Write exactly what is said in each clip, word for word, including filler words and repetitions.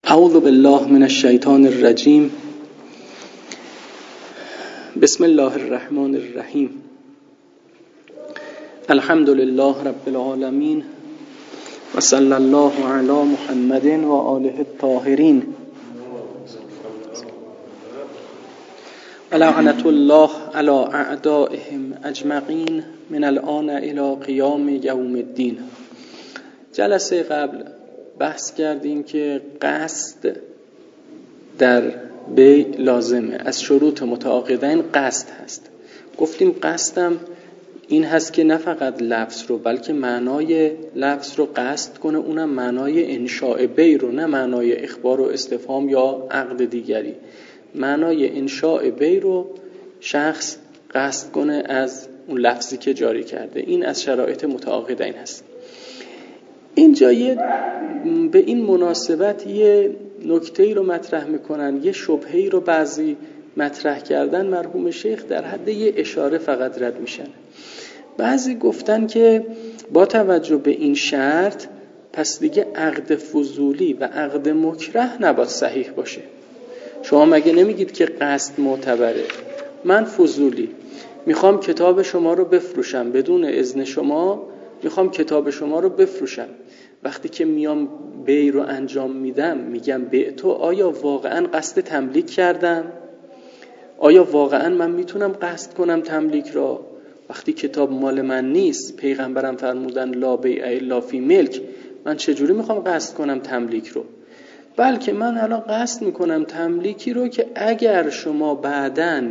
اعوذ بالله من الشیطان الرجیم. بسم الله الرحمن الرحیم. الحمد لله رب العالمین و صلی الله علی محمد و آله الطاهرین و لعنت الله علی اعدائهم اجمعین من الان الی قیام یوم الدین. جلسه قبل بحث کردیم که قصد در بی لازمه، از شروط متعاقدین قصد هست. گفتیم قصدم این هست که نه فقط لفظ رو بلکه معنای لفظ رو قصد کنه، اونم معنای انشاء بی رو، نه معنای اخبار و استفهام یا عقد دیگری. معنای انشاء بی رو شخص قصد کنه از اون لفظی که جاری کرده. این از شرایط متعاقدین هست. اینجا یه به این مناسبت یه نکته‌ای رو مطرح میکنن، یه شبهه‌ای رو بعضی مطرح کردن. مرحوم شیخ در حد یه اشاره فقط رد میشن. بعضی گفتن که با توجه به این شرط پس دیگه عقد فضولی و عقد مکره نباید صحیح باشه. شما مگه نمیگید که قصد معتبره؟ من فضولی میخوام کتاب شما رو بفروشم، بدون اذن شما میخوام کتاب شما رو بفروشم. وقتی که میام بی رو انجام میدم میگم به تو، آیا واقعا قصد تملیک کردم؟ آیا واقعا من میتونم قصد کنم تملیک را؟ وقتی کتاب مال من نیست، پیغمبرم فرمودن لا بیع الا فی ملک، من چجوری میخوام قصد کنم تملیک رو؟ بلکه من الان قصد میکنم تملیکی رو که اگر شما بعداً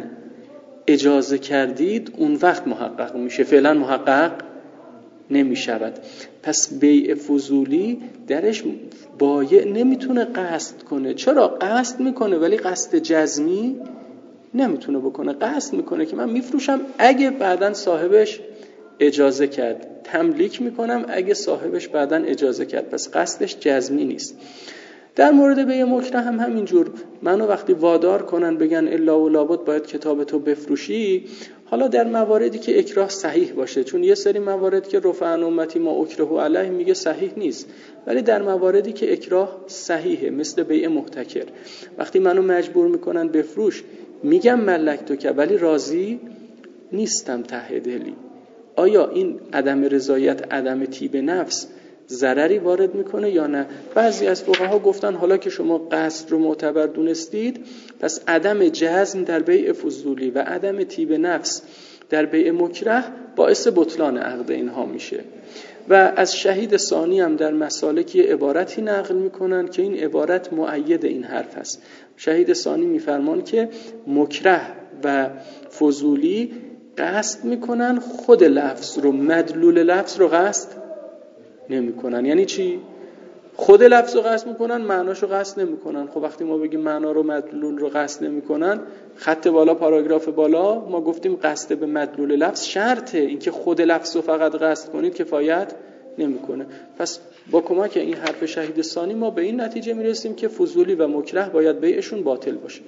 اجازه کردید اون وقت محقق میشه، فعلا محقق نمی شود. پس بیع فضولی درش بایع نمیتونه قصد کنه. چرا؟ قصد میکنه ولی قصد جزمی نمیتونه بکنه. قصد میکنه که من میفروشم اگه بعداً صاحبش اجازه کرد، تملیک میکنم اگه صاحبش بعداً اجازه کرد. پس قصدش جزمی نیست. در مورد بیع مکره هم همینجور. منو وقتی وادار کنن بگن الا و لابد باید کتاب تو بفروشی، حالا در مواردی که اکراه صحیح باشه، چون یه سری موارد که رفع عن امتی ما اکره علیه میگه صحیح نیست، ولی در مواردی که اکراه صحیحه مثل بیع محتکر، وقتی منو مجبور میکنن بفروش میگم ملک تو که ولی راضی نیستم ته دلی. آیا این عدم رضایت، عدم طیب نفس ضرری وارد میکنه یا نه؟ بعضی از فقها گفتن حالا که شما قصد رو معتبر دونستید، پس عدم جزم در بیع فضولی و عدم طیب نفس در بیع مکره باعث بطلان عقد اینها میشه. و از شهید ثانی هم در مسالکی عبارتی نقل میکنن که این عبارت مؤید این حرف است. شهید ثانی میفرمان که مکره و فضولی قصد میکنن خود لفظ رو، مدلول لفظ رو قصد نمی کنن. یعنی چی؟ خود لفظ رو قصد میکنن، معناش رو قصد نمی کنن. خب وقتی ما بگیم معنا رو، مدلول رو قصد نمی کنن، خط بالا پاراگراف بالا ما گفتیم قصد به مدلول لفظ شرطه. اینکه خود لفظ رو فقط قصد کنید کفایت نمی کنه. پس با کمک این حرف شهید ثانی ما به این نتیجه می رسیم که فضولی و مکره باید بیعشون باطل باشه.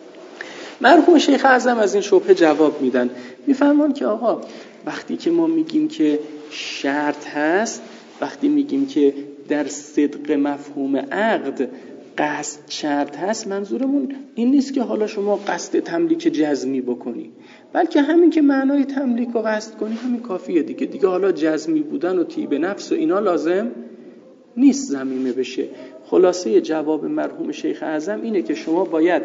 مرحوم شیخ اعظم از این شبهه جواب میدن. میفرمان که آقا وقتی که ما میگیم که شرط هست، وقتی میگیم که در صدق مفهوم عقد قصد شرط هست، منظورمون این نیست که حالا شما قصد تملیک جزمی بکنی، بلکه همین که معنای تملیک رو قصد کنی همین کافیه دیگه. دیگه حالا جزمی بودن و طیب نفس و اینا لازم نیست ضمیمه بشه. خلاصه جواب مرحوم شیخ اعظم اینه که شما باید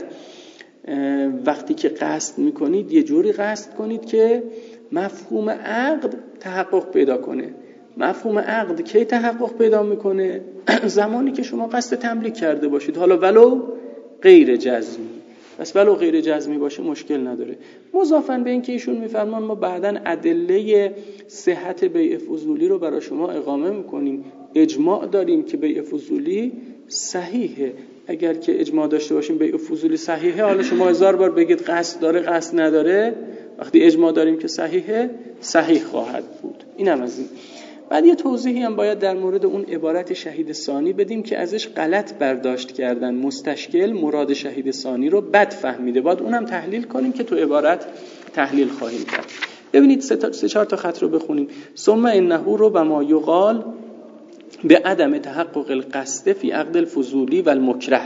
وقتی که قصد میکنید یه جوری قصد کنید که مفهوم عقد تحقق پیدا کنه. مفهوم عقد کی تحقق پیدا میکنه؟ زمانی که شما قصد تملیک کرده باشید، حالا ولو غیر جزمی. بس ولو غیر جزمی باشه مشکل نداره. مضافاً به این که ایشون میفرمان ما بعداً ادله صحت بیع فضولی رو برای شما اقامه میکنیم. اجماع داریم که بیع فضولی صحیحه. اگر که اجماع داشته باشیم بیع فضولی صحیحه، حالا شما هزار بار بگید قصد داره قصد نداره، وقتی اجماع داریم که صحیحه، صحیح خواهد بود. اینم از این. بعد یه توضیحی هم باید در مورد اون عبارت شهید ثانی بدیم که ازش غلط برداشت کردن. مستشکل مراد شهید ثانی رو بد فهمیده. باید اونم تحلیل کنیم که تو عبارت تحلیل خواهیم کرد. ببینید سه, سه چهار تا خط رو بخونیم. ثم انه رو و ما یقال به عدم تحقق القصد فی عقد الفضولی و المکره.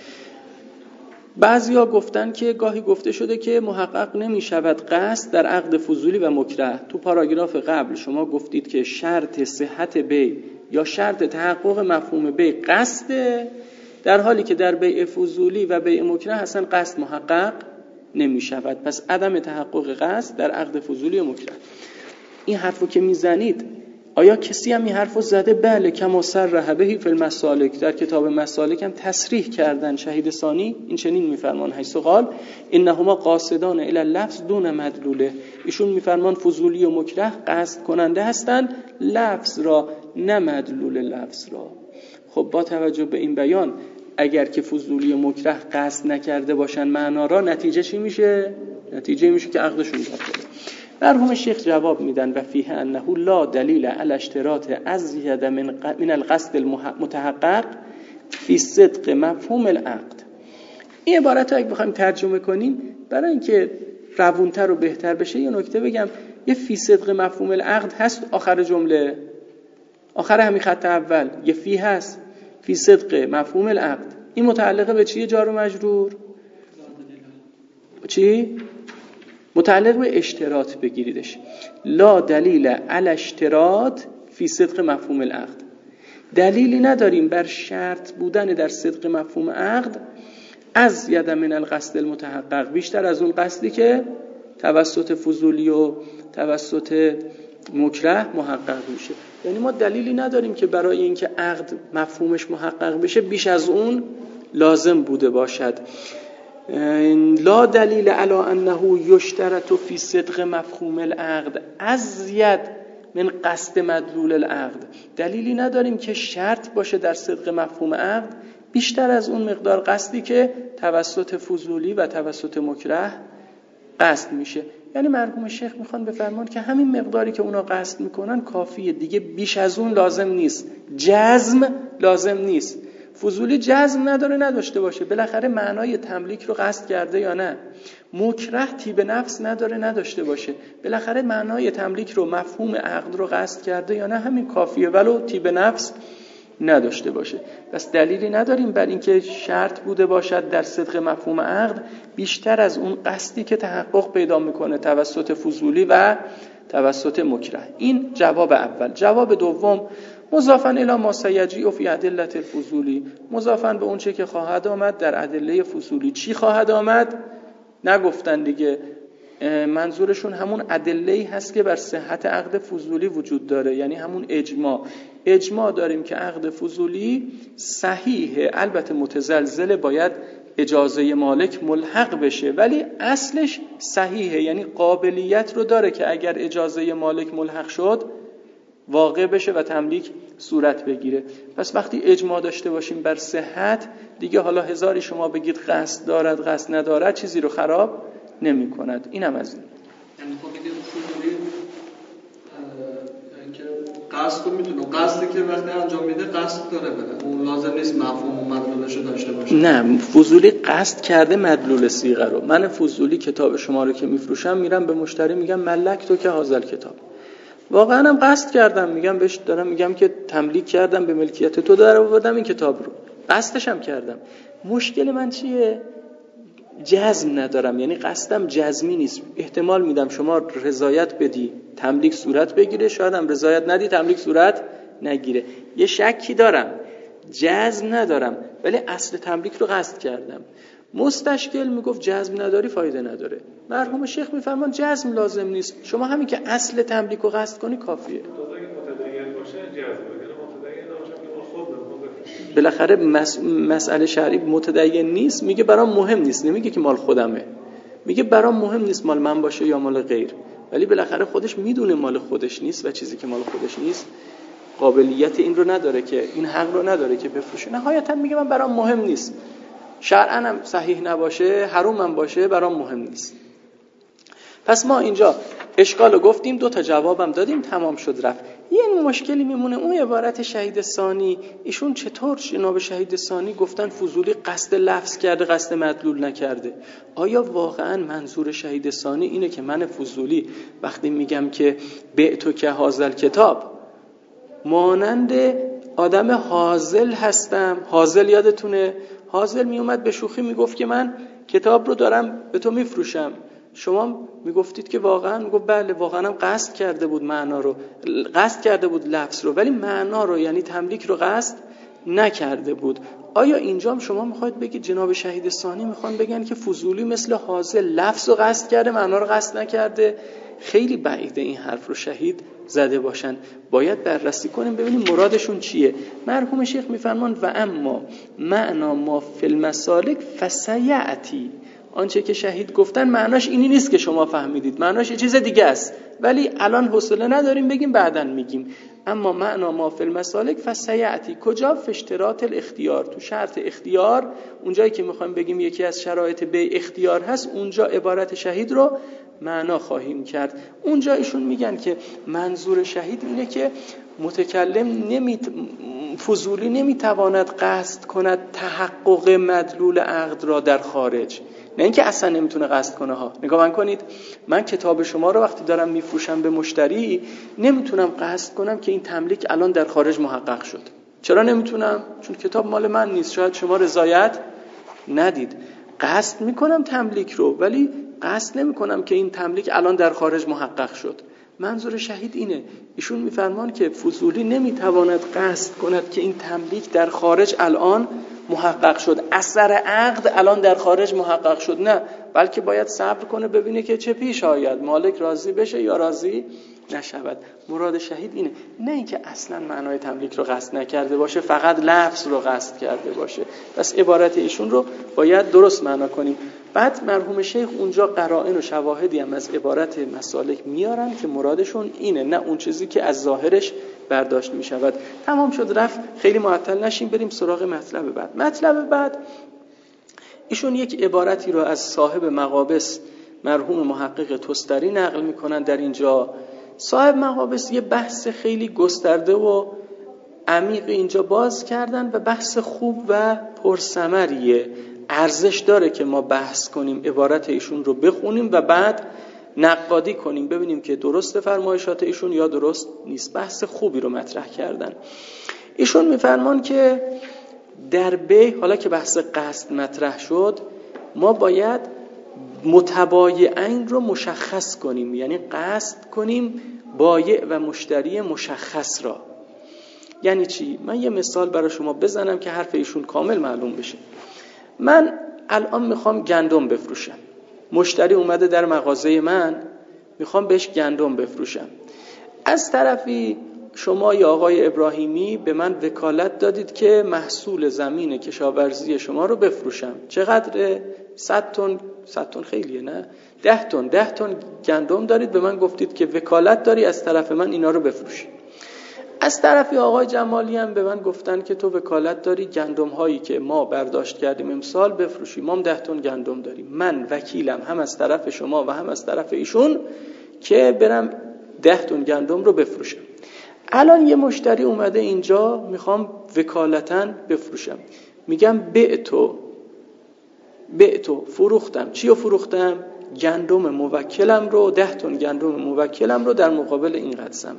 بعضیا گفتن که گاهی گفته شده که محقق نمی شود قصد در عقد فضولی و مکره. تو پاراگراف قبل شما گفتید که شرط صحت بیع یا شرط تحقق مفهوم بیع قصده، در حالی که در بیع فضولی و بیع مکره اصلا قصد محقق نمی شود. پس عدم تحقق قصد در عقد فضولی و مکره. این حرفو که میزنید آیا کسی هم این حرفو زده؟ بله، کما صرح به فی المسالک، در کتاب مسالک هم تصریح کردن. شهید ثانی این چنین میفرمان حیث قال انهما قاصدان الی اللفظ دون مدلوله. ایشون میفرمان فضولی و مکره قصد کننده هستند لفظ را، نه مدلول لفظ را. خب با توجه به این بیان اگر که فضولی و مکره قصد نکرده باشن معنا را، نتیجه چی میشه؟ نتیجه میشه که عقدشون باطله. مرحوم شیخ جواب میدن و فیه انه لا دلیل علی اشتراط ازید من من القصد المتحقق فی صدق مفهوم العقد. این عبارت رو اگه بخوایم ترجمه کنیم برای اینکه روونتر و بهتر بشه یه نکته بگم. یه فی صدق مفهوم العقد هست آخر جمله، آخر همین خط اول یه فی هست، فی صدق مفهوم العقد. این متعلقه به چیه؟ جار و مجرور چی؟ متعلق به اشتراط بگیریدش. لا دلیل علی اشتراط فی صدق مفهوم العقد. دلیلی نداریم بر شرط بودن در صدق مفهوم عقد از ید من القصد المتحقق، بیشتر از اون قصدی که توسط فضولی و توسط مکره محقق میشه. یعنی ما دلیلی نداریم که برای اینکه عقد مفهومش محقق بشه بیش از اون لازم بوده باشد. لا دلیل علی انه یشترط فی صدق مفهوم العقد ازید من قصد مدلول العقد. دلیلی نداریم که شرط باشه در صدق مفهوم عقد بیشتر از اون مقدار قصدی که توسط فضولی و توسط مکره قصد میشه. یعنی مرحوم شیخ میخوان بفرمان که همین مقداری که اونا قصد میکنن کافیه دیگه، بیش از اون لازم نیست. جزم لازم نیست. فضولی جزم نداره نداشته باشه، بالاخره معنای تملیک رو قصد کرده یا نه. مکره طیب نفس نداره نداشته باشه، بالاخره معنای تملیک رو، مفهوم عقد رو قصد کرده یا نه، همین کافیه ولو طیب نفس نداشته باشه. پس دلیلی نداریم بر اینکه شرط بوده باشد در صدق مفهوم عقد بیشتر از اون قصدی که تحقق پیدا میکنه توسط فضولی و توسط مکره. این جواب اول. جواب دوم مضافاً الی ما سیجیء فی ادله الفضولی، مضافاً به اون چه که خواهد آمد در ادله فضولی. چی خواهد آمد؟ نگفتن دیگه. منظورشون همون ادله‌ای هست که بر صحت عقد فضولی وجود داره، یعنی همون اجماع. اجماع داریم که عقد فضولی صحیحه، البته متزلزل، باید اجازه مالک ملحق بشه، ولی اصلش صحیحه، یعنی قابلیت رو داره که اگر اجازه مالک ملحق شد واقع بشه و تملیک صورت بگیره. پس وقتی اجماع داشته باشیم بر صحت، دیگه حالا هزاری شما بگید قصد دارد قصد ندارد چیزی رو خراب نمی کند. اینم از این. یعنی خب بگید فضولی که قصد رو میتونه، قصدی که وقتی انجام میده قصد داره بده، اون لازم نیست مفهوم و مدلولش رو داشته باشه. نه، فضولی قصد کرده مدلول صیغه رو. من فضولی کتاب شما رو که میفروشم میرم به مشتری میگم ملک تو که هازل کتاب، واقعا هم قصد کردم، میگم بهش دارم میگم که تملیک کردم، به ملکیت تو در آوردم این کتاب رو، قصدش هم کردم. مشکل من چیه؟ جزم ندارم، یعنی قصدم جزمی نیست. احتمال میدم شما رضایت بدی تملیک صورت بگیره، شاید هم رضایت ندی تملیک صورت نگیره. یه شکی دارم، جزم ندارم، ولی اصل تملیک رو قصد کردم. مستشکل میگفت جزم نداری فایده نداره. مرحوم شیخ میفرمان جزم لازم نیست، شما همین که اصل تملیک رو قصد کنی کافیه. بالاخره مس... مسئله شرعی متدین نیست، میگه برام مهم نیست، نمیگه که مال خودمه، میگه برام مهم نیست مال من باشه یا مال غیر، ولی بالاخره خودش میدونه مال خودش نیست و چیزی که مال خودش نیست قابلیت این رو نداره که این حق رو نداره که بفروشه. نهایتا میگه من برام مهم نیست، شرعاً هم صحیح نباشه، حرام هم باشه، برام مهم نیست. پس ما اینجا اشکالو گفتیم، دو تا جوابم دادیم، تمام شد رفت. یه مشکلی میمونه، اون عبارت شهید ثانی. ایشون چطور جناب شهید ثانی گفتن فضولی قصد لفظ کرده قصد مدلول نکرده؟ آیا واقعا منظور شهید ثانی اینه که من فضولی وقتی میگم که بعتو که هازل کتاب مانند آدم هازل هستم. هازل یادتونه؟ هازل می اومد به شوخی میگفت که من کتاب رو دارم به تو میفروشم. شما میگفتید که واقعا؟ میگفت بله، واقعا هم قصد کرده بود معنا رو، قصد کرده بود لفظ رو، ولی معنا رو یعنی تملیک رو قصد نکرده بود. آیا اینجا هم شما میخواید بگید جناب شهید ثانی میخوان بگن که فضولی مثل هازل لفظ رو قصد کرده، معنا رو قصد نکرده؟ خیلی بعیده این حرف رو شهید زده باشن. باید بررسی کنیم ببینیم مرادشون چیه. مرحوم شیخ میفرمان و اما معنا ما فی المسالک فسیعتی، آنچه که شهید گفتن معناش اینی نیست که شما فهمیدید، معناش یه چیز دیگه است، ولی الان حوصله نداریم بگیم، بعداً میگیم. اما معنا ما فی المسالک فسیعتی، کجا؟ فی اشتراط الاختیار، تو شرط اختیار، اونجایی که میخوایم بگیم یکی از شرایط به اختیار هست، اونجا عبارت شهید رو معنا خواهیم کرد. اونجا ایشون میگن که منظور شهید اینه که متکلم نمی فضولی نمیتواند قصد کند تحقق مدلول عقد را در خارج، نه اینکه اصلا نمیتونه قصد کنه ها. نگاه کنید، من کتاب شما رو وقتی دارم میفروشم به مشتری نمیتونم قصد کنم که این تملیک الان در خارج محقق شد. چرا نمیتونم؟ چون کتاب مال من نیست، شاید شما رضایت ندید. قصد میکنم تملیک رو، ولی قصد نمیکنم که این تملیک الان در خارج محقق شد. منظور شهید اینه. ایشون میفرمان که فضولی نمیتواند قصد کند که این تملیک در خارج الان محقق شد، اثر عقد الان در خارج محقق شد، نه، بلکه باید صبر کنه ببینه که چه پیش آید، مالک راضی بشه یا راضی نشود. مراد شهید اینه، نه اینکه اصلا معنای تملیک رو قصد نکرده باشه، فقط لفظ رو قصد کرده باشه. پس عبارت ایشون رو باید درست معنا کنیم. بعد مرحوم شیخ اونجا قرائن و شواهدی هم از عبارت مسالک میارن که مرادشون اینه، نه اون چیزی که از ظاهرش برداشت می شود. تمام شد رفت، خیلی معطل نشیم، بریم سراغ مطلب بعد. مطلب بعد ایشون یک عبارتی رو از صاحب مقابس مرحوم محقق تستری نقل میکنن. در اینجا صاحب مقابس یه بحث خیلی گسترده و عمیق اینجا باز کردن و بحث خوب و پرثمریه، ارزش داره که ما بحث کنیم، عبارت ایشون رو بخونیم و بعد نقادی کنیم، ببینیم که درست فرمایشات ایشون یا درست نیست. بحث خوبی رو مطرح کردن. ایشون میفرمان که در بیع، حالا که بحث قصد مطرح شد، ما باید متبایعین رو مشخص کنیم، یعنی قصد کنیم بایع و مشتری مشخص را. یعنی چی؟ من یه مثال برای شما بزنم که حرف ایشون کامل معلوم بشه. من الان میخوام گندم بفروشم، مشتری اومده در مغازه من، میخوام بهش گندم بفروشم. از طرفی شما یا آقای ابراهیمی به من وکالت دادید که محصول زمین کشاورزی شما رو بفروشم. چقدر؟ صد تن. صد تن خیلیه نه؟ ده تن. ده تن گندم دارید، به من گفتید که وکالت داری از طرف من اینا رو بفروشی. از طرفی آقای جمالی هم به من گفتن که تو وکالت داری گندم هایی که ما برداشت کردیم امسال بفروشی. ما هم ده تن گندم داریم. من وکیلم هم از طرف شما و هم از طرف ایشون که برم ده تن گندم رو بفروشم. الان یه مشتری اومده اینجا، میخوام وکالتاً بفروشم. میگم بعتو بعتو فروختم. چی رو فروختم؟ گندم موکلم رو، ده تن گندم موکلم رو در مقابل اینقدر ثمن.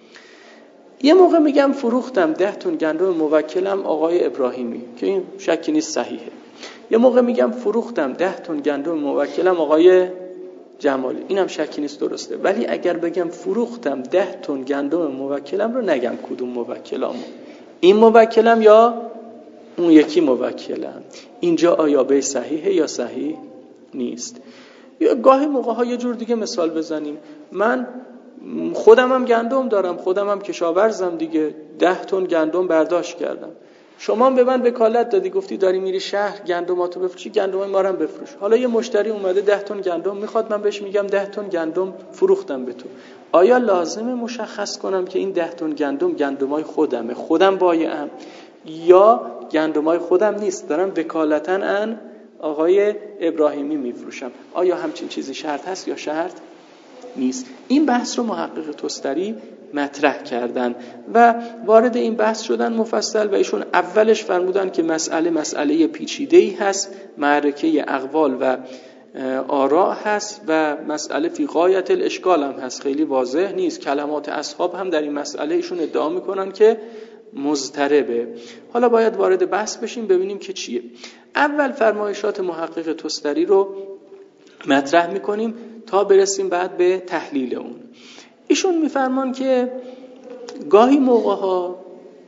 یه موقع میگم فروختم ده تن گندم موکلم آقای ابراهیمی، که این شکی نیست صحیحه. یه موقع میگم فروختم ده تن گندم موکلم آقای جمالی، اینم شکی نیست درسته. ولی اگر بگم فروختم ده تن گندم موکلم رو، نگم کدوم موکلم، این موکلم یا اون یکی موکلم، اینجا آیا به صحیحه یا صحیح نیست؟ یا گاهی موقع ها یه جور دیگه مثال بزنیم. من خودم هم گندم دارم، خودم هم کشاورزم دیگه، ده تن گندم برداشت کردم. شما به من وکالت دادی، گفتی داری میری شهر گندماتو بفروشی، گندم ما رو هم بفروش. حالا یه مشتری اومده ده تن گندم میخواد، من بهش میگم ده تن گندم فروختم به تو. آیا لازمه مشخص کنم که این ده تن گندم گندمای خودمه، خودم بایعم، یا گندمای خودم نیست، دارم وکالتاً ان آقای ابراهیمی میفروشم؟ آیا همچین چیزی شرط هست یا شرط نیست؟ این بحث رو محقق تستری مطرح کردن و وارد این بحث شدن مفصل و ایشون اولش فرمودن که مسئله مسئله پیچیده‌ای هست، معرکه اقوال و آراء هست و مسئله فی غایت الاشکال هم هست، خیلی واضح نیست. کلمات اصحاب هم در این مسئله ایشون ادعا میکنن که مضطربه. حالا باید وارد بحث بشیم ببینیم که چیه. اول فرمایشات محقق تستری رو مطرح میکنیم تا برسیم بعد به تحلیل اون. ایشون میفرمان که گاهی موقعها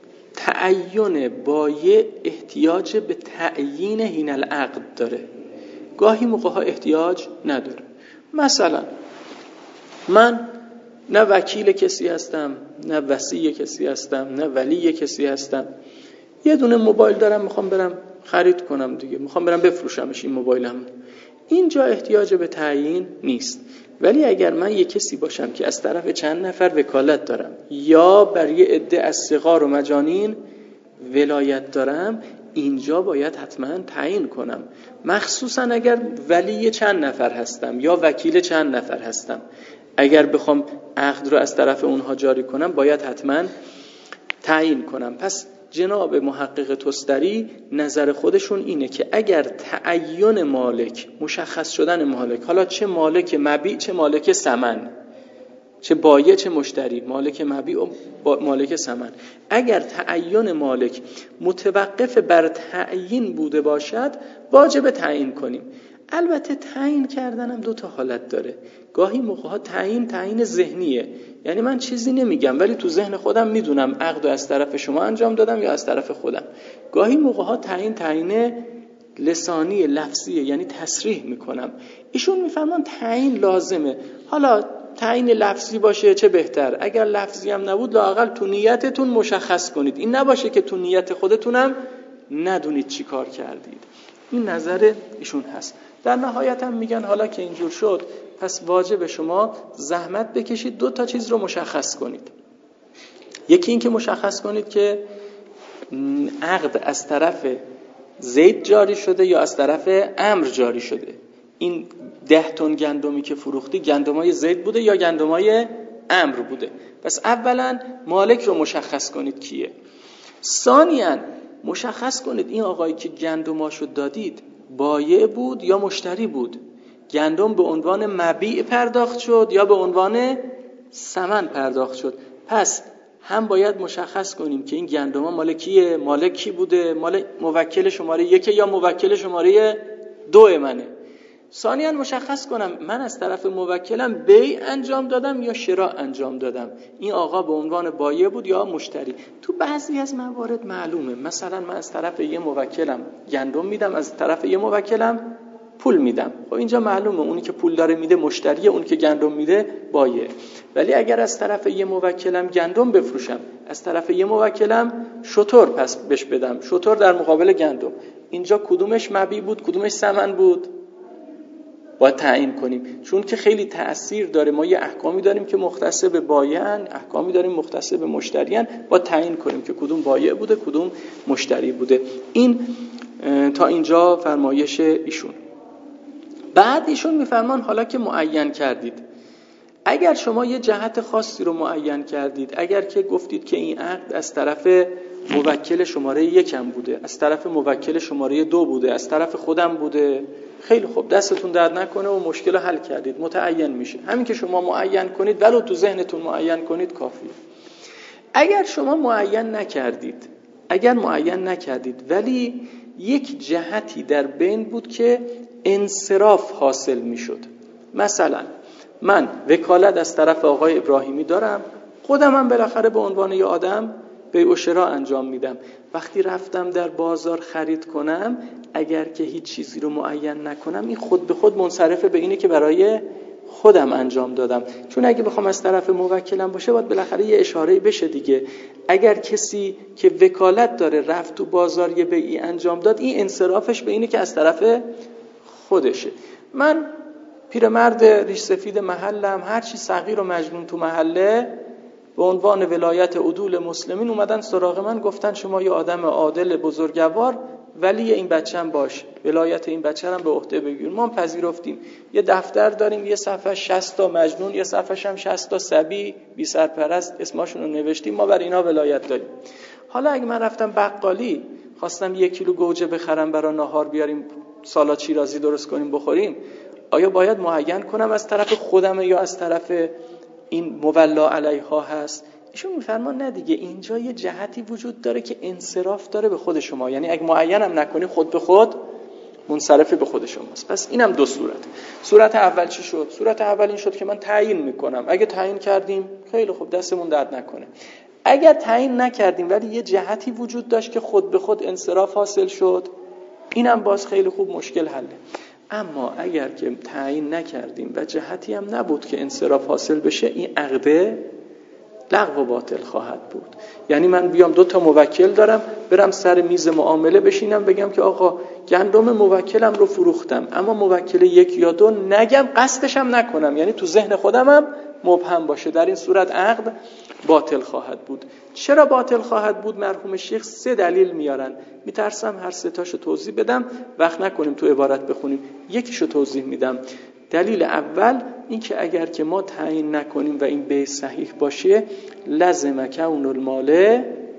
تعین بایع احتیاج به تعیین حین العقد داره، گاهی موقعها احتیاج نداره. مثلا من نه وکیل کسی هستم، نه وصی کسی هستم، نه ولی کسی هستم، یه دونه موبایل دارم میخوام برم خرید کنم دیگه، میخوام برم بفروشمش این موبایلم، اینجا احتیاج به تعیین نیست. ولی اگر من یک کسی باشم که از طرف چند نفر وکالت دارم یا برای عده از صغار و مجانین ولایت دارم، اینجا باید حتما تعیین کنم، مخصوصا اگر ولی چند نفر هستم یا وکیل چند نفر هستم. اگر بخوام عقد رو از طرف اونها جاری کنم باید حتما تعیین کنم. پس جناب محقق تستری نظر خودشون اینه که اگر تعیین مالک، مشخص شدن مالک، حالا چه مالک مبیع چه مالک ثمن، چه بایع چه مشتری، مالک مبیع و مالک ثمن، اگر تعیین مالک متوقف بر تعیین بوده باشد واجب تعیین کنیم. البته تعیین کردن هم دو تا حالت داره. گاهی موقعها تعیین تعیین ذهنیه، یعنی من چیزی نمیگم ولی تو ذهن خودم میدونم عقد از طرف شما انجام دادم یا از طرف خودم. گاهی موقعها تعیین تعیین لسانی لفظیه، یعنی تصریح میکنم. ایشون میفرمان تعیین لازمه. حالا تعیین لفظی باشه چه بهتر، اگر لفظی هم نبود لااقل تو نیتتون مشخص کنید، این نباشه که تو نیت خودتونم ندونید چی کار کردید. این نظر ایشون هست. در نهایت هم میگن حالا که اینجور شد پس واجب شما زحمت بکشید دو تا چیز رو مشخص کنید. یکی این که مشخص کنید که عقد از طرف زید جاری شده یا از طرف عمرو جاری شده. این ده تن گندمی که فروختی گندمای زید بوده یا گندمای عمرو بوده. پس اولا مالک رو مشخص کنید کیه. ثانیاً مشخص کنید این آقایی که گندماشو دادید بایع بود یا مشتری بود. گندم به عنوان مبیع پرداخت شد یا به عنوان ثمن پرداخت شد. پس هم باید مشخص کنیم که این گندم ها مال کیه، مالک کی بوده، مال موکل شماره یک یا موکل شماره دو منه. ثانیاً مشخص کنم من از طرف موکلم بیع انجام دادم یا شراء انجام دادم، این آقا به عنوان بایع بود یا مشتری. تو بعضی از موارد معلومه، مثلا من از طرف یه موکلم گندم میدم، از طرف یه موکلم پول میدم. خب اینجا معلومه اونی که پول داره میده مشتریه، اونی که گندم میده بایع. ولی اگر از طرف یه موکلم گندم بفروشم، از طرف یه موکلم شتر پس بهش بدم، شتر در مقابل گندم، اینجا کدومش مبیع بود کدومش ثمن بود؟ باید تعیین کنیم، چون که خیلی تأثیر داره. ما یه احکامی داریم که مختص به بایعن، احکامی داریم مختص به مشتریان، باید تعیین کنیم که کدوم بایع بوده کدوم مشتری بوده. این تا اینجا فرمایش ایشون. بعد ایشون میفرمان حالا که معین کردید، اگر شما یه جهت خاصی رو معین کردید، اگر که گفتید که این عقد از طرف موکل شماره یکم بوده، از طرف موکل شماره دو بوده، از طرف خودم بوده، خیلی خوب، دستتون درد نکنه و مشکل رو حل کردید، متعین میشه. همین که شما معین کنید ولو تو ذهنتون معین کنید کافیه. اگر شما معین نکردید، اگر معین نکردید ولی یک جهتی در بین بود که انصراف حاصل میشد، مثلا من وکالت از طرف آقای ابراهیمی دارم، خودم هم بالاخره به عنوان یه آدم بیع و شراء انجام میدم. وقتی رفتم در بازار خرید کنم، اگر که هیچ چیزی رو معین نکنم، این خود به خود منصرفه به اینه که برای خودم انجام دادم. چون اگه بخوام از طرف موکلم باشه باید بالاخره یه اشاره بشه دیگه. اگر کسی که وکالت داره رفت تو بازار یه بیعی انجام داد، این انصرافش به اینه که از طرف خودشه. من پیرمرد ریش سفید محلم، هر چی صغیر و مجنون تو محله به عنوان ولایت عدول مسلمین اومدن سراغ من، گفتن شما یه آدم عادل بزرگوار ولی این بچه‌م باش، ولایت این بچه‌م به عهده بگیر. ما هم پذیرفتیم. یه دفتر داریم، یه صفحه شصت تا مجنون، یه صفحه‌ش هم شصت تا صبی بی سرپرست اسمشون رو نوشتیم، ما بر اینا ولایت داریم. حالا اگه من رفتم بقالی خواستم یک کیلو گوجه بخرم برای ناهار بیاریم سالاد شیرازی درست کنیم بخوریم، آیا باید معین کنم از طرف خودم یا از طرف این مولا علیها هست؟ ایشون میفرمان نه دیگه، اینجا یه جهتی وجود داره که انصراف داره به خود شما، یعنی اگه معین هم نکنی خود به خود منصرف به خود شماست. پس اینم دو صورت. صورت اول چی شد؟ صورت اول این شد که من تعیین میکنم، اگه تعیین کردیم خیلی خوب، دستمون درد نکنه. اگر تعیین نکردیم ولی یه جهتی وجود داشت که خود به خود انصراف حاصل شد، اینم باز خیلی خوب مشکل حله. اما اگر که تعیین نکردیم و جهتی هم نبود که انصراف حاصل بشه، این عقده لغو و باطل خواهد بود. یعنی من بیام دو تا موکل دارم، برم سر میز معامله بشینم بگم که آقا گندم موکلم رو فروختم، اما موکل یک یا دو نگم، قصدش هم نکنم، یعنی تو ذهن خودم هم مبهم باشه، در این صورت عقد باطل خواهد بود. چرا باطل خواهد بود؟ مرحوم شیخ سه دلیل میارن، میترسم هر سه تاشو توضیح بدم، وقت نکنیم تو عبارت بخونیم، یکیشو توضیح میدم. دلیل اول این که اگر که ما تعیین نکنیم و این بیع صحیح باشه، لازم کون المال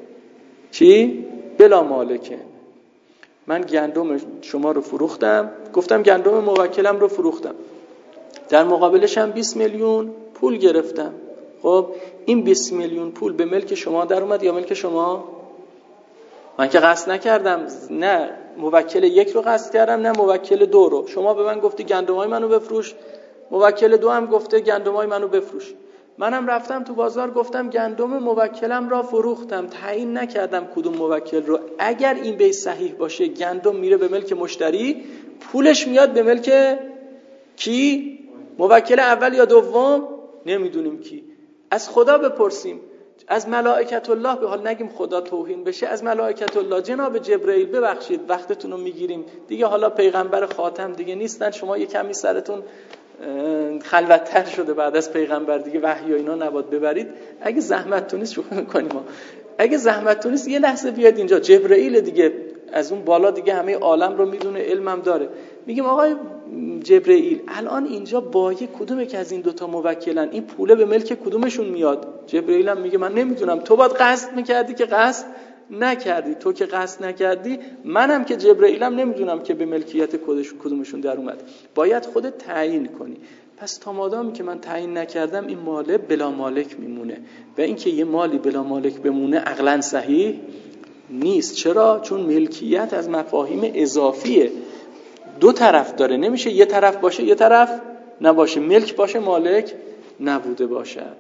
چی؟ بلا مالکه. من گندم شما رو فروختم، گفتم گندم موکلم رو فروختم، در مقابلش هم بیست میلیون پول گرفتم. خب این بیست میلیون پول به ملک شما در اومد یا ملک شما؟ من که قصد نکردم، نه موکل یک رو قصد کردم نه موکل دو رو. شما به من گفتی گندمای منو بفروش، موکل دو هم گفته گندمای منو بفروش. منم رفتم تو بازار گفتم گندم موکلم را فروختم، تعیین نکردم کدوم موکل رو. اگر این بیع صحیح باشه، گندم میره به ملک مشتری، پولش میاد به ملک کی؟ موکل اول یا دوم؟ نمیدونیم کی. از خدا بپرسیم، از ملائکت الله، به حال نگیم خدا توهین بشه، از ملائکت الله جناب جبرئیل ببخشید وقتتون رو میگیریم دیگه، حالا پیغمبر خاتم دیگه نیستن، شما یه کمی سرتون خلوت‌تر شده بعد از پیغمبر دیگه، وحی و اینا نباید ببرید، اگه زحمتتون نیست شوخی می‌کنیم ما، اگه زحمتتون نیست یه لحظه بیاد اینجا، جبرئیل دیگه از اون بالا دیگه همه عالم رو میدونه، علمم داره. میگیم آقای جبرئیل الان اینجا بایه کدومه که از این دوتا موکلن، این پوله به ملک کدومشون میاد؟ جبرئیل هم میگه من نمیدونم، تو باید قصد میکردی که قصد نکردی، تو که قصد نکردی، منم که جبرئیلم نمیدونم که به ملکیت کدومشون در اومد، باید خودت تعیین کنی. پس تا مادامی که من تعیین نکردم این مال بلا مالک میمونه، و اینکه یه مالی بلا مالک بمونه عقلاً صحیح نیست. چرا؟ چون ملکیت از مفاهیم اضافیه، دو طرف داره، نمیشه یه طرف باشه یه طرف نباشه، ملک باشه مالک نبوده باشد.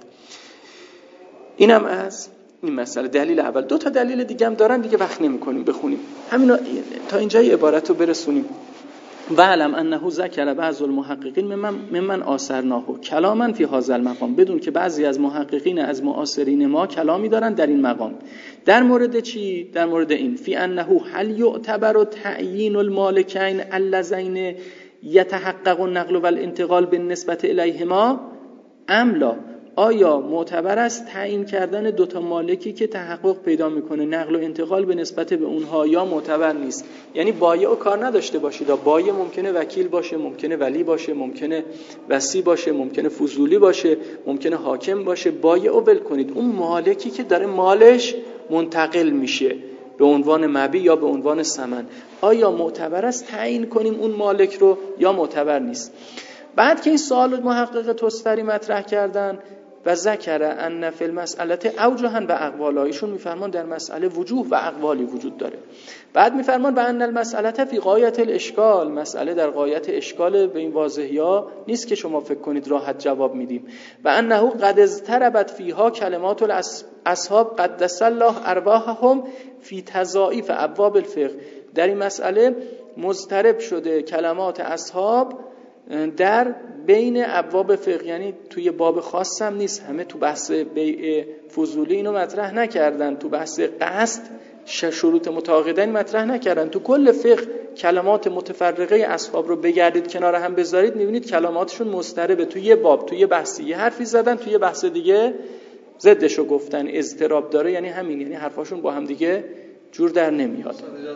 اینم از این مسئله دلیل اول. دو تا دلیل دیگه هم دارن دیگه، وقت نمی کنیم بخونیم، همین تا اینجای عبارت رو برسونیم. و علم انه ذکر بعض المحققین ممن ممن آثرناه کلاما فی هذا المقام، بدون که بعضی از محققین از معاصرین ما کلامی دارن در این مقام. در مورد چی؟ در مورد این فی انه هل یعتبر تعیین المالکین اللذین یتحقق النقل و الانتقال بالنسبه الیهما ام لا، آیا معتبر است تعیین کردن دوتا مالکی که تحقق پیدا میکنه نقل و انتقال به نسبت به اونها، یا معتبر نیست؟ یعنی بایع و کار نداشته باشید، بایع ممکنه وکیل باشه، ممکنه ولی باشه، ممکنه وصی باشه، ممکنه فضولی باشه، ممکنه حاکم باشه، بایع و ول کنید، اون مالکی که داره مالش منتقل میشه به عنوان مبی یا به عنوان ثمن، آیا معتبر است تعیین کنیم اون مالک رو یا معتبر نیست؟ بعد که این سوال محقق توستری مطرح کردن و ذکر ان فی المسئله اوجها و اقوالا، ایشون میفرمان در مسئله وجوه و اقوالی وجود داره. بعد میفرمان و ان المسئله فی غایت الاشکال، مسئله در غایت اشکال، به این واضحی ها نیست که شما فکر کنید راحت جواب میدیم. و انه قد اضطربت فیها کلمات الاصحاب قدس الله ارواحهم فی تضاعیف ابواب الفقه، در این مسئله مضطرب شده کلمات اصحاب در بین ابواب فقه، یعنی توی باب خاص هم نیست، همه تو بحث بیع فضولی اینو مطرح نکردن، تو بحث قصد شروط متعاقدین مطرح نکردن، تو کل فقه کلمات متفرقه اصحاب رو بگردید کنار هم بذارید میبینید کلماتشون مضطربه، توی یه باب توی یه بحثی یه حرفی زدن، توی یه بحث دیگه ضدشو گفتن، اضطراب داره، یعنی همین، یعنی حرفاشون با هم دیگه جور در نمیاد.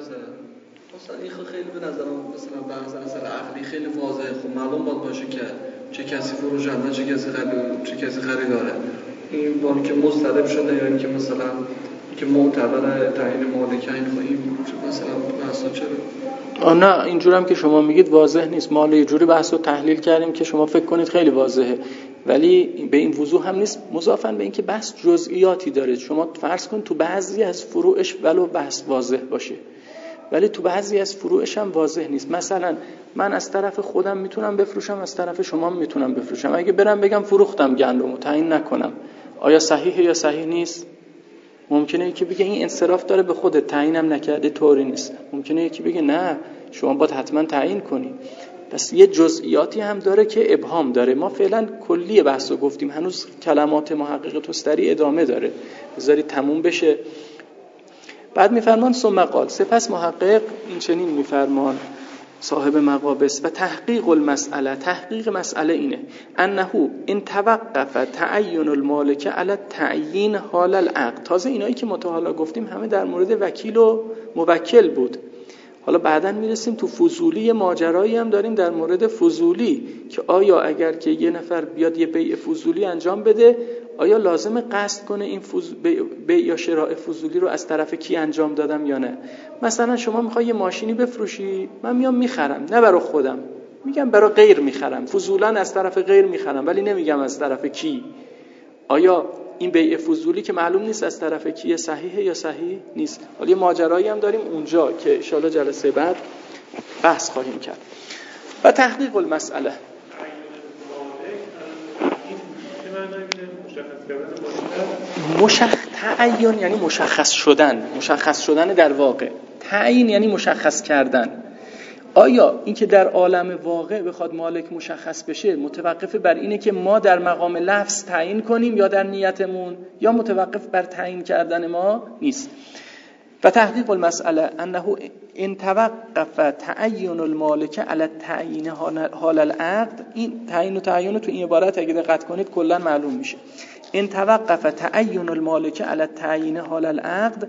مثلا این خیلی به نظرم مثلا بحث اصل عقلی خیلی واضحه، خب معلوم باید باشه که چه کسی فروشنده چه کسی خرید چه کسی خریداره، این بان که مضطرب شده یا اینکه مثلا که معتبر تعیین مالکین، خب این مثلا بحثا چرا؟ نه اینجور هم که شما میگید واضح نیست، ما یه جوری بحثو تحلیل کردیم که شما فکر کنید خیلی واضحه. ولی به این وضوح هم نیست. مضافاً به این که بحث جزئیاتی داره. شما فرض کن تو بعضی از فروعش ولو بحث واضح باشه، ولی تو بعضی از فروعش هم واضح نیست. مثلا من از طرف خودم میتونم بفروشم، از طرف شما میتونم بفروشم. اگه برم بگم فروختم گندمو، تعیین نکنم، آیا صحیحه یا صحیح نیست؟ ممکنه یکی بگه این انصراف داره به خودت، تعیینم نکرده، طوری نیست. ممکنه یکی بگه نه شما باید حتما تعیین کنی. پس یه جزئیاتی هم داره که ابهام داره. ما فعلا کلی بحثو گفتیم، هنوز کلمات محقق توستری ادامه داره، بذارید تموم بشه. بعد میفرمان ثم قال، سپس محقق این چنین میفرمان صاحب مقابس و تحقیق المسئله، تحقیق مسئله اینه انه ان توقف تعین المالک علی تعیین حال العقد. تازه اینایی که ما تا حالا گفتیم همه در مورد وکیل و موکل بود. حالا بعداً میرسیم تو فضولی، ماجرایی هم داریم در مورد فضولی که آیا اگر که یه نفر بیاد یه بیع فضولی انجام بده، آیا لازم قصد کنه این بیع یا شراء فضولی رو از طرف کی انجام دادم یا نه؟ مثلا شما میخوای یه ماشینی بفروشی، من میام میخرم، نه برای خودم، میگم برای غیر میخرم، فضولاً از طرف غیر میخرم، ولی نمیگم از طرف کی. آیا این بیع فضولی که معلوم نیست از طرف کیه صحیحه یا صحیح نیست؟ حالا یه ماجرایی هم داریم اونجا که ان شاءالله جلسه بعد بحث خواهیم کرد. و تحقیق المسئله، مشخص تعین یعنی مشخص شدن، مشخص شدن در واقع. تعیین یعنی مشخص کردن. آیا این که در عالم واقع بخواد مالک مشخص بشه متوقف بر اینه که ما در مقام لفظ تعیین کنیم یا در نیتمون، یا متوقف بر تعیین کردن ما نیست؟ و تحقیق المسئله انه ان توقف تعین المالک علی تعیین حال العقد. این تعیین و تعین تو این عبارت اگه دقت کنید کلا معلوم میشه. ان توقف تعین المالک علی تعیین حال العقد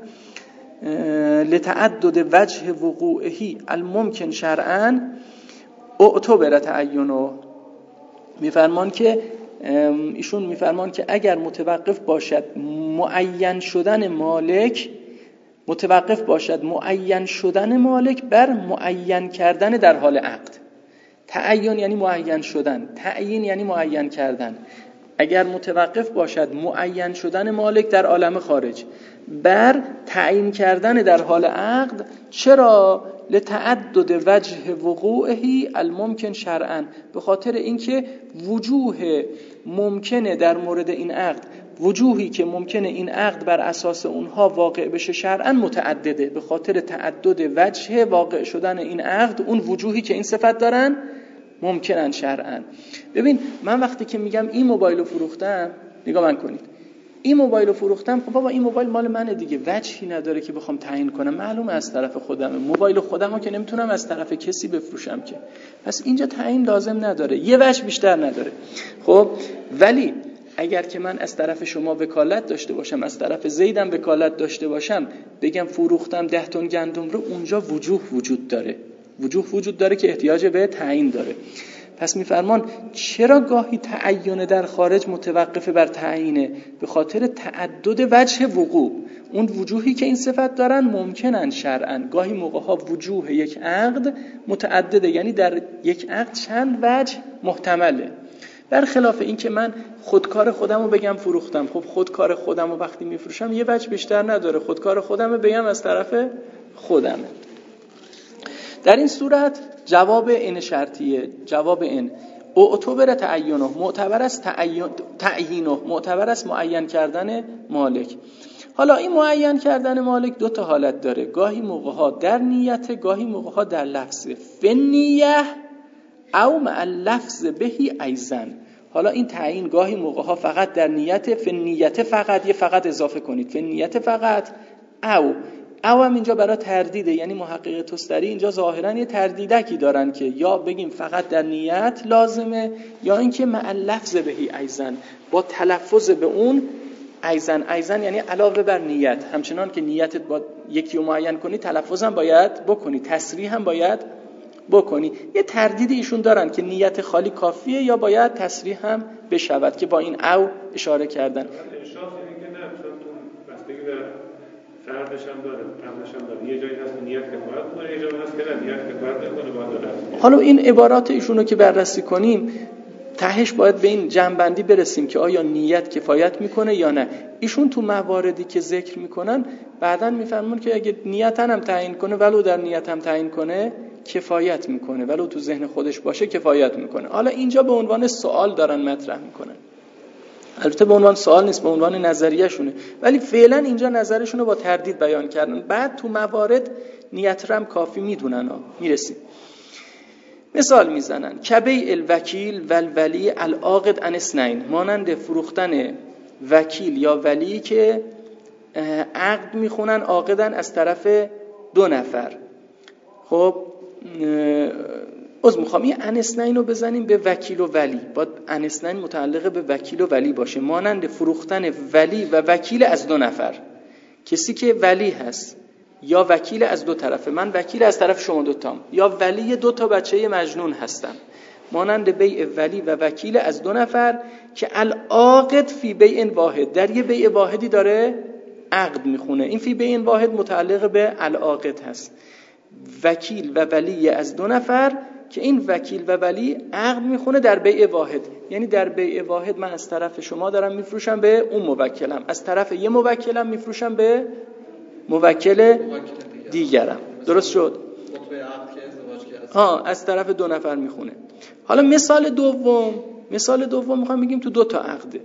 لتعدد وجه وقوعه الممکن شرعاً اعتبر تعینه. میفرمان که ایشون میفرمان که اگر متوقف باشد معین شدن مالک، متوقف باشد معین شدن مالک بر معین کردن در حال عقد. تعین یعنی معین شدن، تعیین یعنی معین کردن. اگر متوقف باشد معین شدن مالک در عالم خارج بر تعیین کردن در حال عقد، چرا؟ لتعدد وجه وقوعه الممکن شرعاً، به خاطر اینکه وجوه ممکنه در مورد این عقد، وجوهی که ممکنه این عقد بر اساس اونها واقع بشه شرعاً متعدده. به خاطر تعدد وجه واقع شدن این عقد، اون وجوهی که این صفت دارن ممکنن شرعاً. ببین من وقتی که میگم این موبایل رو فروختم، نگاه من کنید، این موبایل رو فروختم، خب بابا این موبایل مال منه دیگه، وجهی نداره که بخوام تعیین کنم، معلومه از طرف خودمه. موبایل خودمو که نمیتونم از طرف کسی بفروشم که، پس اینجا تعیین لازم نداره، یه وجه بیشتر نداره. خب ولی اگر که من از طرف شما وکالت داشته باشم، از طرف زیدم وکالت داشته باشم، بگم فروختم ده تن گندم رو، اونجا وجوه وجود داره، وجوه وجود داره که احتیاج به تعیین داره. پس میفرمان چرا گاهی تعین در خارج متوقف بر تعیینه؟ به خاطر تعدد وجه وقوع، اون وجوهی که این صفت دارن ممکنن شرعاً. گاهی موقعها وجوه یک عقد متعدده، یعنی در یک عقد چند وجه محتمله. برخلاف این که من خودکار خودمو بگم فروختم، خب خودکار خودمو وقتی میفروشم یه وجه بیشتر نداره، خودکار خودمو بگم از طرف خودمه. در این صورت جواب این شرطیه، جواب این اعتبر تعینه، معتبر است تعیینه، معتبر است معین کردن مالک. حالا این معین کردن مالک دو تا حالت داره، گاهی موقعها در نیت، گاهی موقعها در لفظ. فنیه او مع اللفظ بهی ایزن. حالا این تعیین گاهی موقعها فقط در نیت، فنیت فقط، یه فقط اضافه کنید، فنیت فقط، او او هم اینجا برای تردیده، یعنی محقق توستری اینجا ظاهرا یه تردیدکی دارن که یا بگیم فقط در نیت لازمه، یا اینکه مع لفظ بهی ایزن، با تلفظ به اون ایزن. ایزن یعنی علاوه بر نیت، همچنان که نیتت با یکی رو معین کنی تلفظ هم باید بکنی، تصریح هم باید بکنی. یه تردید ایشون دارن که نیت خالی کافیه یا باید تصریح هم بشود، که با این او اشاره کردن. فردش هم داره، قبلش هم داره، یه جایی هست نیت کفایت کنه، یه جایی هست که نیت کفایت نکنه، باید داره. حالا این عبارات ایشونو که بررسی کنیم تهش باید به این جنبندی برسیم که آیا نیت کفایت میکنه یا نه. ایشون تو مواردی که ذکر میکنن بعداً میفرمون که اگه نیتن هم تعیین کنه، ولو در نیت هم تعیین کنه کفایت میکنه، ولو تو ذهن خودش باشه کفایت میکنه. حالا اینجا به عنوان سوال دارن مطرح میکنن، البته به عنوان سوال نیست، به عنوان نظریه شونه، ولی فعلا اینجا نظرشون رو با تردید بیان کردن. بعد تو موارد نیت رم کافی میدونن ها، میرسیم. مثال میزنن کبیع الوکیل والولی العاقد عن اثنین، مانند فروختن وکیل یا ولی که عقد میخونن عاقدن از طرف دو نفر. خب از میخوام این عن اثنین رو بزنیم به وکیل و ولی، باید عن اثنین متعلق به وکیل و ولی باشه. مانند فروختن ولی و وکیل از دو نفر، کسی که ولی هست یا وکیل از دو طرفه، من وکیل از طرف شما دوتام، یا ولی دو تا بچه مجنون هستم. مانند بیع ولی و وکیل از دو نفر که العاقد فی بیع واحد، در یه بیع واحدی داره عقد میخونه. این فی بیع واحد متعلق به العاقد هست. وکیل و ولی از دو نفر که این وکیل و ولی عقد میخونه در بیع واحد، یعنی در بیع واحد من از طرف شما دارم میفروشم به اون موکلم، از طرف یه موکلم میفروشم به موکل دیگرم. درست شد؟ ها، از طرف دو نفر میخونه. حالا مثال دوم، مثال دوم میخوام بگیم تو دو تا عقده.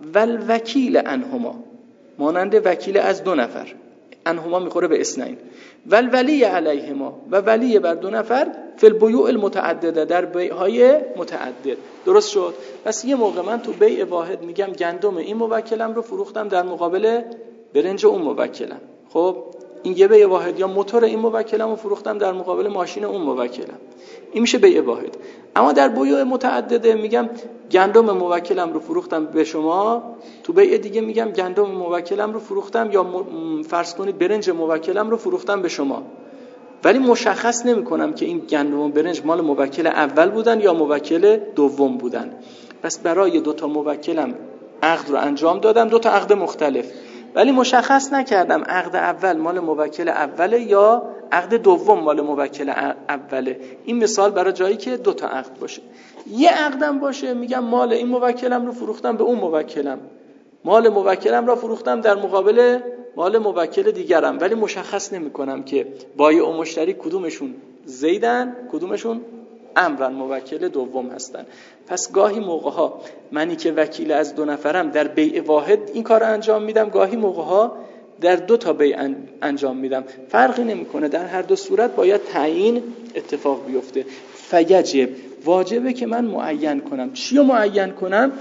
والوکیل انهما، مانند وکیل از دو نفر، انهما میخوره به اثنین. والولی علیهما، و ولی بر دو نفر، فی البیوع المتعدده، در بیع‌های متعدد. درست شد؟ پس یه موقع من تو بیع واحد میگم گندم این موکلم رو فروختم در مقابل برنج اون موکلم. خب این یه بیع واحد. یا موتور این موکلم رو فروختم در مقابل ماشین اون موکلم، این میشه بیع واحد. اما در بیوع متعدده میگم گندم موکلم رو فروختم به شما، تو بیع دیگه میگم گندم موکلم رو فروختم، یا فرض کنید برنج موکلم رو فروختم به شما، ولی مشخص نمیکنم که این گندم و برنج مال موکل اول بودن یا موکل دوم بودن. پس برای دو تا موکلم عقد رو انجام دادم، دو تا عقد مختلف، ولی مشخص نکردم عقد اول مال موکل اوله یا عقد دوم مال موکل اوله. این مثال برای جایی که دو تا عقد باشه. یه عقدم باشه میگم مال این موکلم رو فروختم به اون موکلم، مال موکلم رو فروختم در مقابل مال موکل دیگرم، ولی مشخص نمی کنم که بایع و مشتری کدومشون زیدن کدومشون امرن موکل دوم هستن. پس گاهی موقع ها منی که وکیل از دو نفرم در بیع واحد این کار انجام میدم، گاهی موقع ها در دو تا بیع انجام میدم. فرقی نمیکنه، در هر دو صورت باید تعیین اتفاق بیفته. فیجب، واجبه که من معین کنم. چی رو معین کنم؟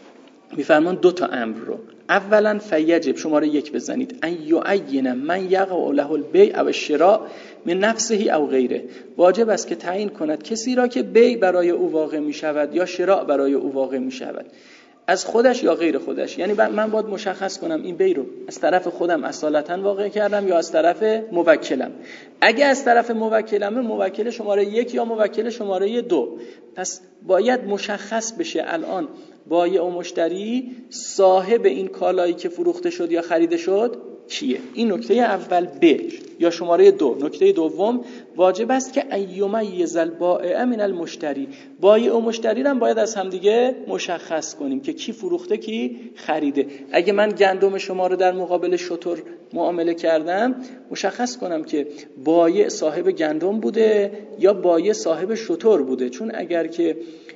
میفرمان دو تا امر رو. اولا فیجب، شماره یک بزنید، ان یعین من یقع له البیع او الشراء من نفسه او غیره. واجب است که تعیین کند کسی را که بیع برای او واقع می شود یا شراء برای او واقع می شود، از خودش یا غیر خودش. یعنی من باید مشخص کنم این بیع رو از طرف خودم اصالتا واقع کردم یا از طرف موکلم. اگه از طرف موکلمه، موکل شماره یک یا موکل شماره دو. پس باید مشخص بشه الان بایع و مشتری صاحب این کالایی که فروخته شد یا خریده شد کیه. این نکته اول ب. یا شماره دو، نکته دوم، واجب است که ایمیز البائع من المشتری، بایع و مشتری هم باید از همدیگه مشخص کنیم که کی فروخته کی خریده. اگه من گندم شما رو در مقابل شتر معامله کردم، مشخص کنم که بایع صاحب گندم بوده یا بایع صاحب شتر بوده. چون اگر که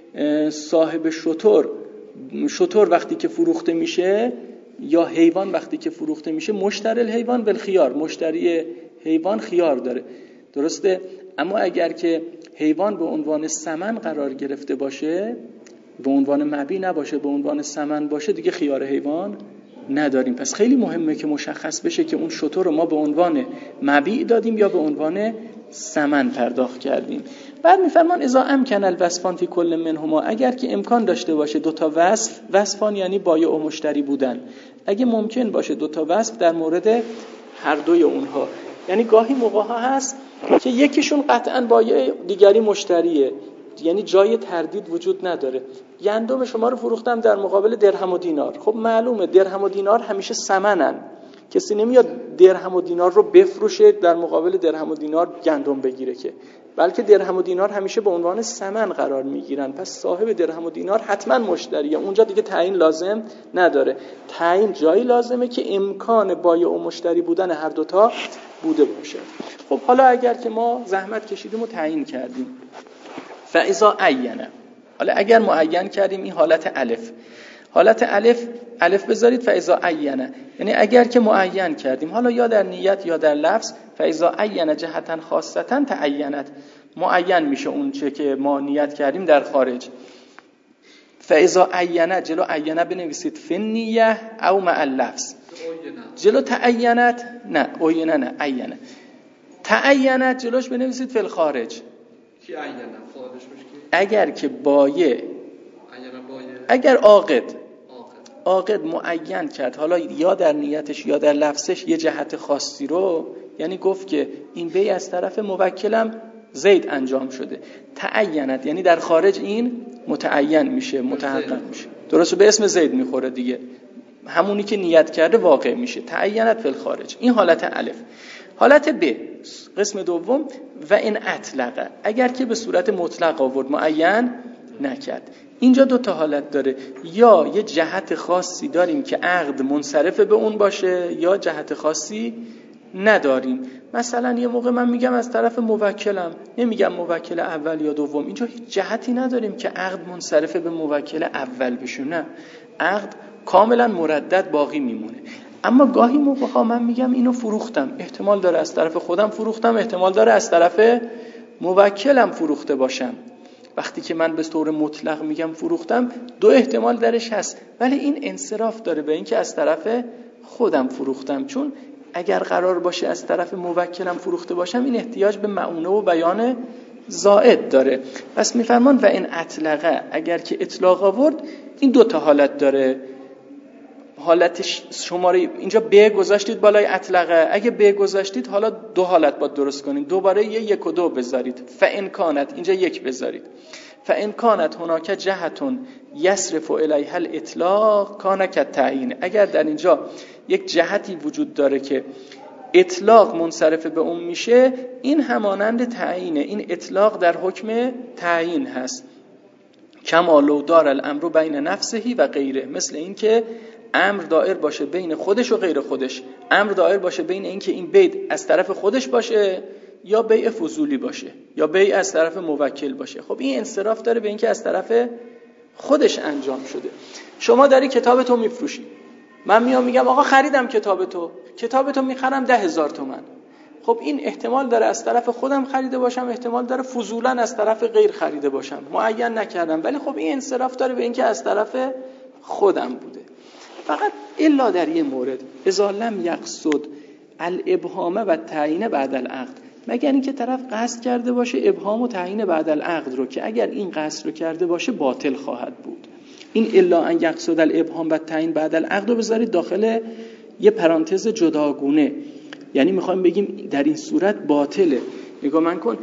صاحب شتر شتر وقتی که فروخته میشه یا حیوان وقتی که فروخته میشه، مشتری الحیوان بالخیار، مشتری حیوان خیار داره. درسته؟ اما اگر که حیوان به عنوان ثمن قرار گرفته باشه، به عنوان مبیع نباشه، به عنوان ثمن باشه، دیگه خیار حیوان نداریم. پس خیلی مهمه که مشخص بشه که اون شتر رو ما به عنوان مبیع دادیم یا به عنوان ثمن پرداخت کردیم. بعد میفرمان اذا امکن الوصفان فی کل منهما، اگر که امکان داشته باشه دو تا وصف، وصفان یعنی بایع و مشتری بودن، اگه ممکن باشه دو تا وصف در مورد هر دوی اونها، یعنی گاهی موقع ها هست که یکیشون قطعاً بایع دیگری مشتریه، یعنی جای تردید وجود نداره. گندم شما رو فروختم در مقابل درهم و دینار. خب معلومه درهم و دینار همیشه ثمنن، کسی نمیاد درهم و دینار رو بفروشه در مقابل درهم و دینار گندم بگیره که، بلکه درهم و دینار همیشه به عنوان ثمن قرار میگیرن. پس صاحب درهم و دینار حتما مشتریه، اونجا دیگه تعیین لازم نداره. تعیین جایی لازمه که امکان بایع و مشتری بودن هر دوتا بوده باشه. خب حالا اگر که ما زحمت کشیدیم و تعیین کردیم، فاذا عینه، حالا اگر معین کردیم این حالت الف، حالت الف الف بذارید فاذا عینه، یعنی اگر که معین کردیم، حالا یا در نیت یا در لفظ، فاذا عینه جهتا خاصتا تعینت، معین میشه اون چه که ما نیت کردیم در خارج. فاذا عینه جلو عینه بنویسید فی النیه او مع اللفظ، جلو تعینت نه عینه نه عینه، تعینت جلوش بنویسید فی الخارج. کی عینه خارج میشه؟ اگر که بایع، اگر عاقد عاقد معین کرد، حالا یا در نیتش یا در لفظش یه جهت خاصی رو، یعنی گفت که این بیع از طرف موکلم زید انجام شده، تعینت یعنی در خارج این متعین میشه، متحقق میشه، درسته به اسم زید میخوره دیگه، همونی که نیت کرده واقع میشه، تعینت فی الخارج. این حالت الف. حالت ب، قسم دوم، و این اطلقه، اگر که به صورت مطلق آورد معین نکرد. اینجا دو تا حالت داره، یا یه جهت خاصی داریم که عقد منصرف به اون باشه، یا جهت خاصی نداریم. مثلا یه موقع من میگم از طرف موکلم، نمیگم موکل اول یا دوم، اینجا هیچ جهتی نداریم که عقد منصرف به موکل اول بشه، نه، عقد کاملا مردد باقی میمونه. اما گاهی موقع ها من میگم اینو فروختم، احتمال داره از طرف خودم فروختم، احتمال داره از طرف موکلم فروخته باشم. وقتی که من به طور مطلق میگم فروختم، دو احتمال درش هست، ولی این انصراف داره به این که از طرف خودم فروختم، چون اگر قرار باشه از طرف موکلم فروخته باشم، این احتیاج به معونه و بیان زائد داره. پس میفرمان و این اطلقه، اگر که اطلاق آورد، این دو تا حالت داره. حالتش شماره اینجا ب گذاشتید بالای اطلقه، اگه ب گذاشتید حالا دو حالت باید درست کنید، دوباره یه یک و دو بذارید. فان کانت اینجا یک بذارید. فان کانت هناک جهتون یصرف الیها الاطلاق کان کالتعیین، اگر در اینجا یک جهتی وجود داره که اطلاق منصرف به اون میشه، این همانند تعیینه، این اطلاق در حکم تعیین هست. کما لو دار الامر بین نفسه و غیره، مثل این که امر دائر باشه بین خودش و غیر خودش، امر دائر باشه بین این که این بیع از طرف خودش باشه یا بیع فضولی باشه یا بیع از طرف موکل باشه. خب این انصراف داره به این که از طرف خودش انجام شده. شما داری کتاب تو میفروشی، من میام میگم آقا خریدم کتاب تو، کتاب تو میخرم ده هزار تومن. خب این احتمال داره از طرف خودم خریده باشم، احتمال داره فضولا از طرف غیر خریده باشم، معین نکردم، ولی خب این انصراف داره به این که از طرف خودم بوده. فقط الا در یه مورد، اذا لم یقصد الابهام و تعیین بعد العقد، مگر اینکه طرف قصد کرده باشه ابهام و تعیین بعد العقد رو، که اگر این قصد رو کرده باشه باطل خواهد بود. این الا ان یقصد الابهام و تعیین بعد العقد رو بذارید داخل یه پرانتز جداگونه، یعنی میخوایم بگیم در این صورت باطله. نگاه من کن،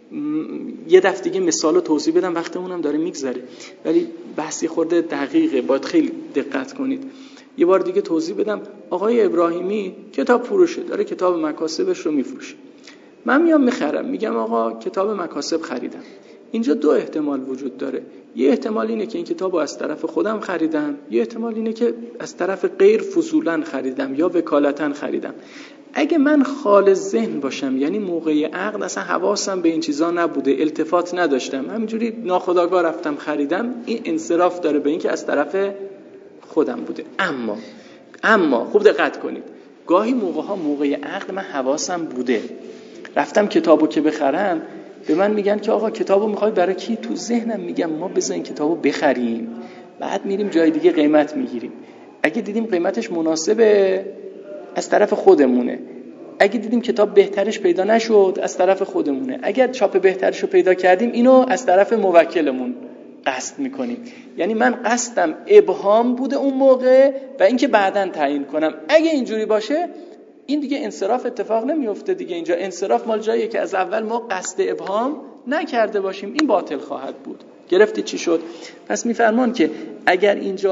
یه دفعه دیگه مثالو توضیح بدم، وقتمونم داره میگذره، ولی بحثی خورده دقیقه، باید خیلی دقت کنید. یه بار دیگه توضیح بدم. آقای ابراهیمی کتاب فروشه، داره کتاب مکاسبش رو میفروشه، من میام میخرم، میگم آقا کتاب مکاسب خریدم. اینجا دو احتمال وجود داره، یه احتمال اینه که این کتابو از طرف خودم خریدم، یه احتمال اینه که از طرف غیر فضولا خریدم یا وکالتا خریدم. اگه من خالص ذهن باشم، یعنی موقع عقد اصلا حواسم به این چیزا نبوده، التفات نداشتم، همینجوری ناخودآگاه رفتم خریدم، این انصراف داره به این که از طرف خودم بوده. اما اما خوب دقت کنید، گاهی موقع ها موقع عقد من حواسم بوده، رفتم کتابو که بخرم، به من میگن که آقا کتابو میخوای برای کی؟ تو ذهنم میگم ما بذار این کتابو بخریم، بعد میریم جای دیگه قیمت میگیریم. اگه دیدیم قیمتش مناسبه از طرف خودمونه، اگه دیدیم کتاب بهترش پیدا نشد از طرف خودمونه، اگر چاپ بهترشو پیدا کردیم اینو از طرف موکلمون قصد میکنیم. یعنی من قصدم ابهام بوده اون موقع و اینکه بعداً تعیین کنم. اگه اینجوری باشه این دیگه انصراف اتفاق نمیفته دیگه. اینجا انصراف مال جاییه که از اول ما قصد ابهام نکرده باشیم، این باطل خواهد بود. گرفتی چی شد؟ پس میفرمان که اگر اینجا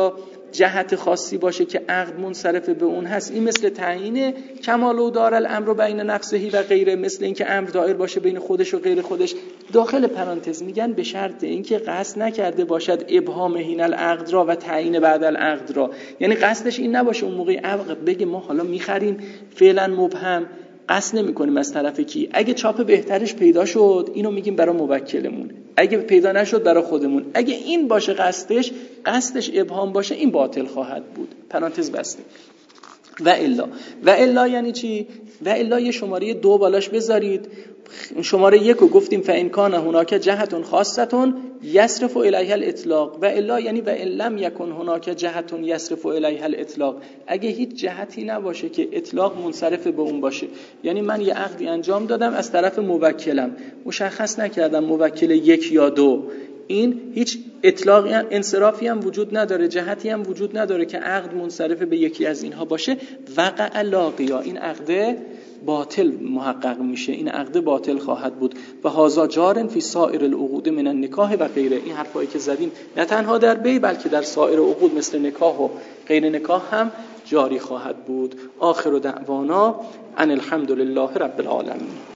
جهت خاصی باشه که عقد منصرف به اون هست، این مثل تعیین کمال و دار الامر بین نفسهی و غیره، مثل اینکه امر دایر باشه بین خودش و غیر خودش. داخل پرانتز میگن به شرط اینکه قصد نکرده باشد ابهام حین العقد را و تعیین بعد العقد را، یعنی قصدش این نباشه اون موقع عقد بگه ما حالا میخریم فعلا مبهم، قصد نمی کنیم از طرف کی. اگه چاپ بهترش پیدا شد اینو میگیم برای موکلمون، اگه پیدا نشد برای خودمون. اگه این باشه قصدش، قصدش ابهام باشه، این باطل خواهد بود. پرانتز بسته. و الا و الا یعنی چی؟ و الا یه شماره دو بالاش بذارید. شماره یک رو گفتیم فإن کان هناک جهت خاصة یصرف الیها الاطلاق. و الا یعنی و ان لم یکن هناک جهت یصرف الیها الاطلاق، اگه هیچ جهتی نباشه که اطلاق منصرف به اون باشه. یعنی من یه عقدی انجام دادم از طرف موکلم، مشخص نکردم موکل یک یا دو، این هیچ اطلاقی هم انصرافی هم وجود نداره، جهتی هم وجود نداره که عقد منصرف به یکی از اینها باشه. وقع لاغیا، این عقد باطل محقق میشه، این عقد باطل خواهد بود. و هذا جار فی سایر العقود من النکاح و غیره. این حرفایی که زدیم نه تنها در بی بلکه در سایر عقود مثل نکاح و غیر نکاح هم جاری خواهد بود. آخر دعوانا ان الحمد لله رب العالمین.